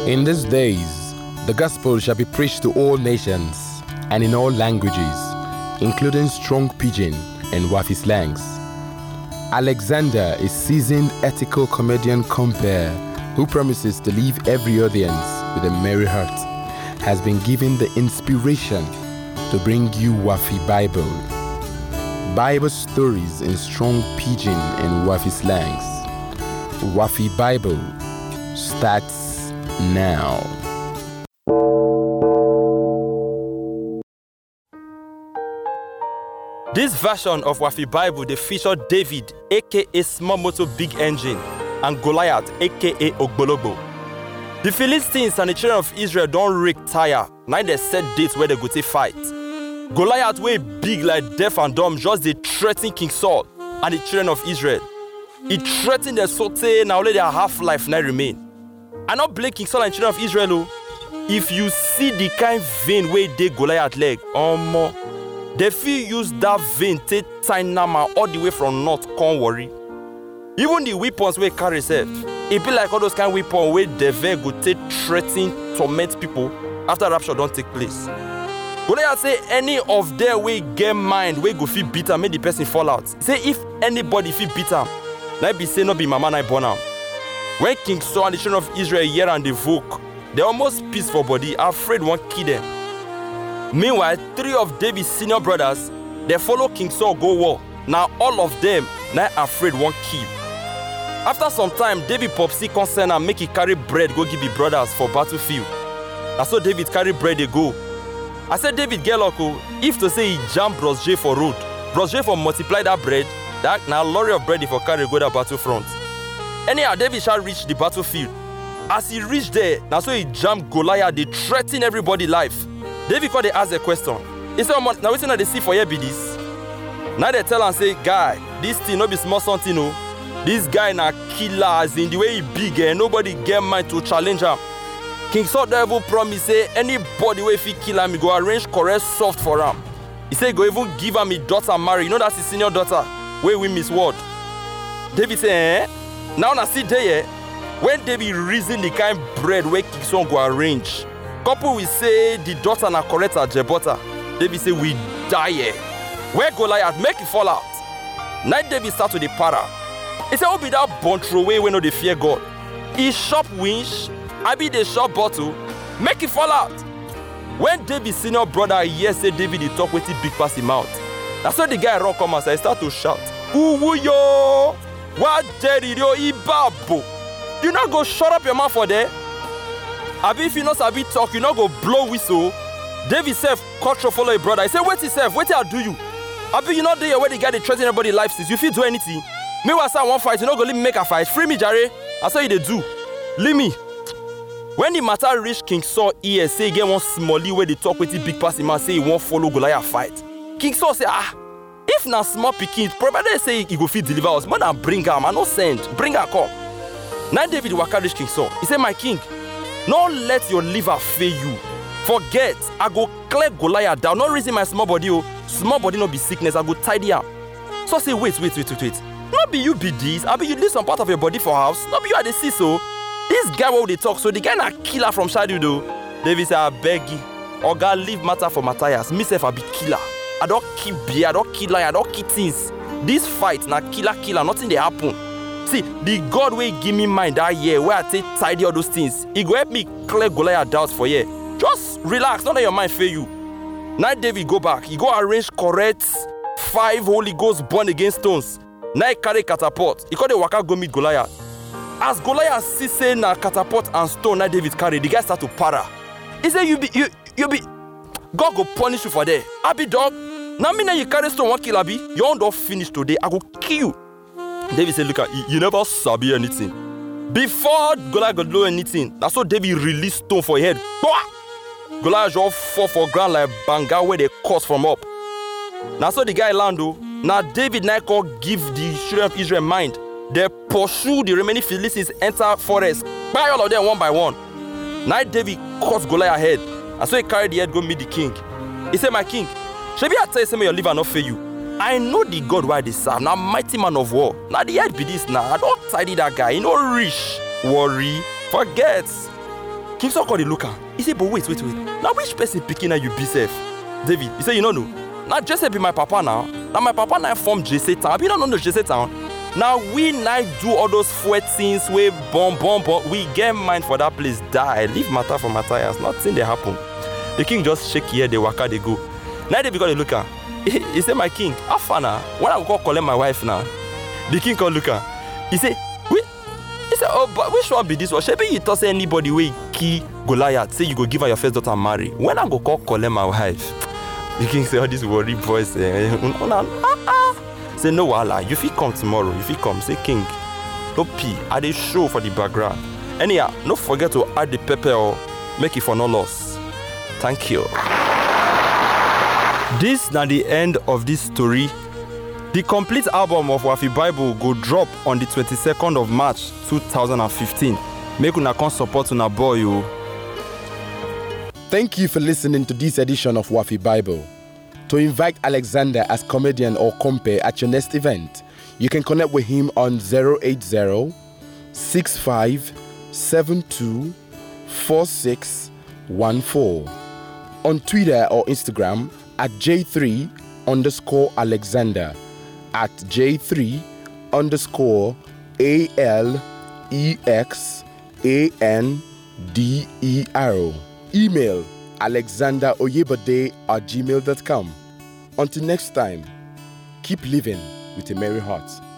In these days, the gospel shall be preached to all nations and in all languages, including strong pidgin and wafi slangs. Alexander, a seasoned ethical comedian compere who promises to leave every audience with a merry heart, has been given the inspiration to bring you Wafi Bible. Bible stories in strong pidgin and wafi slangs. Wafi Bible starts now. This version of Wafi Bible, they feature David, aka Small Motor Big Engine, and Goliath, aka Ogbologbo. The Philistines and the children of Israel don't rake tire. Now they set dates where they go to fight. Goliath, way big like deaf and dumb, just they threaten King Saul and the children of Israel. He threatened their sote, now only their half-life now remain. I not blame King Saul and children of Israel. If you see the kind vein where they Goliath leg, they feel use that vein to tie Nama all the way from north, can't worry. Even the weapons we carry self, it be like all those kind of weapons where the vein go take threaten, torment people after rapture don't take place. Goliath say any of them we get mind, we go feel bitter, make the person fall out. Say if anybody feel bitter, now be say no be mama na born am. When King Saul and the children of Israel hear and they voke, they almost peace for body, afraid won't kill them. Meanwhile, 3 of David's senior brothers, they follow King Saul go war. Now all of them now afraid won't kill. After some time, David popsy concern and make he carry bread go give his brothers for battlefield. And so David carry bread they go. I said David get luck, if to say he jam Bros J for road, Bros J for multiply that bread, that now lorry of bread for carry go that battlefront. Anyhow, David shall reach the battlefield. As he reached there, now so he jammed Goliath, they threaten everybody life. David called, they ask the question. He said, now what's they see for here be this? Now they tell and say, guy, this thing no be small something, no. This guy na killer, as in the way he big, and nobody get mind to challenge him. King Saul devil promise say anybody wey fit kill him, he go arrange correct soft for him. He say he go even give him his daughter marry. You know that's his senior daughter, wey win Miss World. David say, now na see there, when David reason the kind bread wey King Saul go arrange, couple will say the daughter na correct as Jebota. David say we die here. Where Goliath make it fall out. Now David start to the para. He say, who be that born throw away when no they fear God? He shop winch, I be the shop bottle, make it fall out. When David's senior brother hear say David he talk with the big pass him out. That's when the guy run come and start to shout, Uwu yo! What Jerry yo ibabo? You not go shut up your mouth for there? Abi if you not sabi talk, you not go blow whistle. David self control follow your brother. He say, wait yourself, wait till I do you. Abi you not there where the guy they threaten everybody life since you feel do anything. Me was say one fight, you not go let me make a fight. Free me, Jare. I saw you they do. Leave me. When the matter reach King Saul ear, say get one smallie where they talk with the big pass him and say he won't follow Goliath fight. King Saul say, if na small pikin, probably say he go fit deliver us. More than bring him, I no send. Bring her come. Now David waka reach King Saul. He say, my king, don't let your liver fail you. Forget, I go clear Goliath down. Not raising my small body, small body no be sickness, I go tidy up. So say, wait. Not be you be this, I be you leave some part of your body for house. Not be you at the see so. This guy what they talk, so the guy na killer from childhood though. David say, I beg you. Oga leave matter for Matthias. Myself I be killer. I don't keep beer, I don't kill lion, I don't kill things. This fight na killer, nothing they happen. See, the God will give me mind that year where I take tidy all those things. He go help me clear Goliath doubts for you. Just relax, don't let your mind fail you. Now David go back, he go arrange correct 5 Holy Ghost born again stones. Now he carry catapult. He call the waka go meet Goliath. As Goliath see say na catapult and stone now David carry, the guy start to para. He say you be God go punish you for that. Abi dog. Now me now you carry stone one kill Abi. You own don't finish today. I go kill you. David say, look at you never sabi anything. Before Goliath go do anything, that's so David release stone for your head. Goliath just fall for ground like banga where they cut from up. Now so the guy land though. Now David now give the children of Israel mind. They pursue the remaining Philistines enter forest. Buy all of them one by one. Now David cut Goliath's head. And so he carried the head go meet the king. He said, my king, should I tell you something your liver not fail you? I know the God why they serve. Now mighty man of war. Now the head be this now. I don't tidy that guy. You know rich. Worry. Forget. King Saul come dey look am. He say, but wait. Now which person pikin na you be sef? David, he say, you no know. Now Jesse be my papa now. Now my papa now form Jesse town. You don't know Jesse town. Now we now do all those sweat things, we bomb. We get mind for that place, die. Leave matter for Matthias. Nothing they happen. The king just shake here, they waka, they go. Now they because they look at. He say, my king, how far now? When I go collect my wife now? The king come look at. He say, wait. He say, oh, but which one be this one? Maybe you toss anybody way key Goliath. Say you go give her your first daughter and marry. When I go collect my wife? The king say, all these worry boys. Say, no wahala, you fit come tomorrow. You fit come. Say, king, no pee. I dey show for the background. Anyhow, no forget to add the pepper or make it for no loss. Thank you. This na the end of this story. The complete album of Wafi Bible go drop on the 22nd of March 2015. Make una come support una boy, yo. Thank you for listening to this edition of Wafi Bible. To invite Alexander as comedian or compere at your next event, you can connect with him on 080-6572-4614, on Twitter or Instagram at J3_Alexander, at J3_ALEXANDER. Email alexanderoyebode@gmail.com. Until next time, keep living with a merry heart.